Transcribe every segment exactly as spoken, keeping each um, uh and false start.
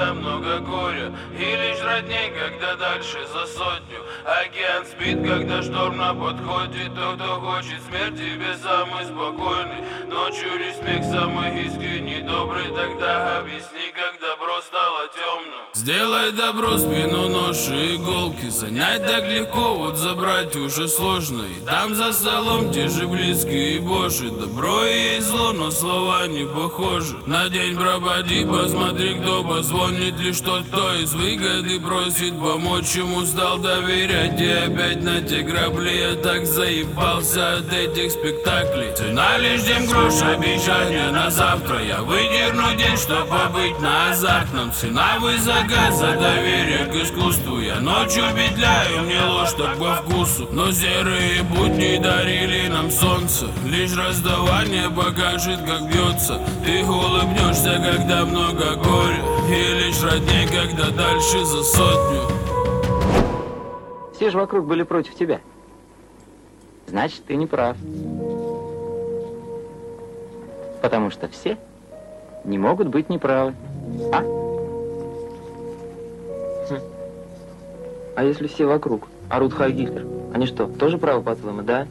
когда много горя, и лишь родней, когда дальше за сотню. Океан спит, когда шторм на подходе. Тот, кто хочет смерть, тебе самый спокойный. Ночью респект самый искренний, добрый. Тогда объясни, как добро стало темным. Сделай добро, спину ноши, иголки. Занять так легко, вот забрать уже сложно. И там за столом те же близкие и боши. Добро и есть зло, но слова не похожи. На день пропади, посмотри, кто позвонит. Лишь тот, кто из выгоды просит помочь. Ему стал доверять и опять на те грабли. Я так заебался от этих спектаклей. Цена лишь дем грош, обещания на завтра. Я выдерну день, чтоб побыть на азартном. Цена высока за доверие к искусству. Я ночью петляю, мне ложь так по вкусу. Но серые будни дарили нам солнце. Лишь расставание покажет, как бьется. Ты улыбнешься, когда много горя, и лишь родней, когда дальше за сотню. Все же вокруг были против тебя. Значит, ты не прав. Потому что все не могут быть неправы. А? Хм. А если все вокруг орут Хайль Гитлер, они что, тоже правы, по-твоему, да?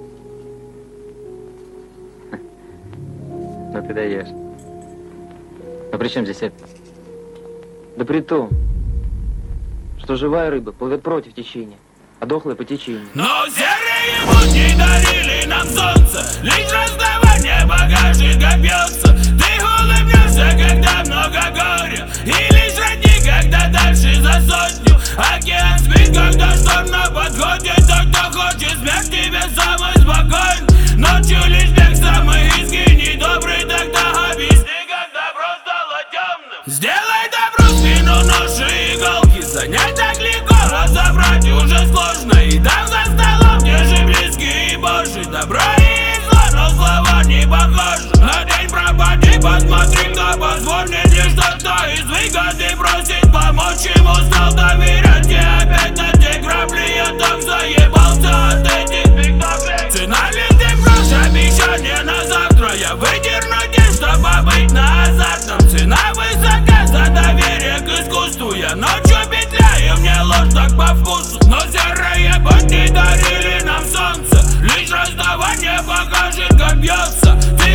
Ну ты даешь. Но при чем здесь это? Да при том, что живая рыба плывет против течения, а дохлая по течению. Но серые будни дарили нам солнце. Лишь расставание покажет, как бьется. Ты улыбнешься, когда много горя, и лишь родни, когда дальше за сотню. Океан спит, когда шторм на подходе. Тот, кто хочет смерть, тебе самый спокойный. Ночью лишь бег самый искренний, добрый. Тогда объясни, как добро стало темным. Сделай добро, спину ноши, иголки. Занять так легко, а забрать уже сложно. И там за столом те же близкие и боши. Добро и зло, но слова не похожи. На день пропади, посмотри, кто позвонит. Лишь тот, кто из выгоды просит помочь. Ему стал доверять и опять на те грабли. Я так заебался от этих спектаклей. Цена лишь дем грош, обещания на завтра. Я выдерну день, чтоб побыть на азартном. Цена высока за доверие к искусству. Я ночью петляю, мне ложь так по вкусу. Но серые будни дарили нам солнце. Лишь расставание покажет, как бьется.